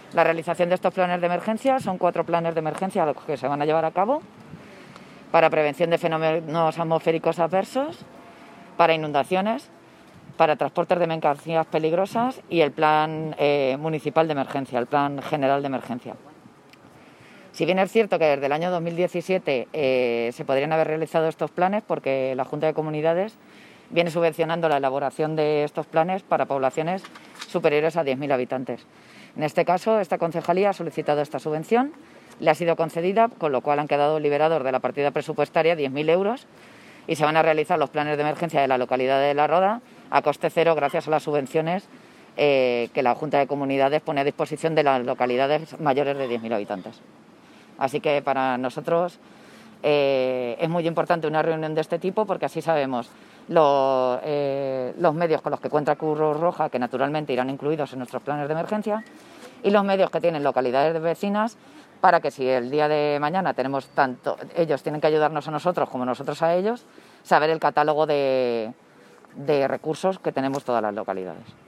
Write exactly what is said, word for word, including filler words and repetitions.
La realización de estos planes de emergencia son cuatro planes de emergencia los que se van a llevar a cabo para prevención de fenómenos atmosféricos adversos, para inundaciones, para transportes de mercancías peligrosas y el plan eh, municipal de emergencia, el plan general de emergencia. Si bien es cierto que desde el año dos mil diecisiete eh, se podrían haber realizado estos planes porque la Junta de Comunidades viene subvencionando la elaboración de estos planes para poblaciones superiores a diez mil habitantes. En este caso, esta concejalía ha solicitado esta subvención, le ha sido concedida, con lo cual han quedado liberados de la partida presupuestaria diez mil euros y se van a realizar los planes de emergencia de la localidad de La Roda a coste cero gracias a las subvenciones eh, que la Junta de Comunidades pone a disposición de las localidades mayores de diez mil habitantes. Así que para nosotros eh, es muy importante una reunión de este tipo porque así sabemos lo, eh, los medios con los que cuenta Cruz Roja, que naturalmente irán incluidos en nuestros planes de emergencia, y los medios que tienen localidades vecinas para que si el día de mañana tenemos tanto, ellos tienen que ayudarnos a nosotros como nosotros a ellos, saber el catálogo de, de recursos que tenemos todas las localidades.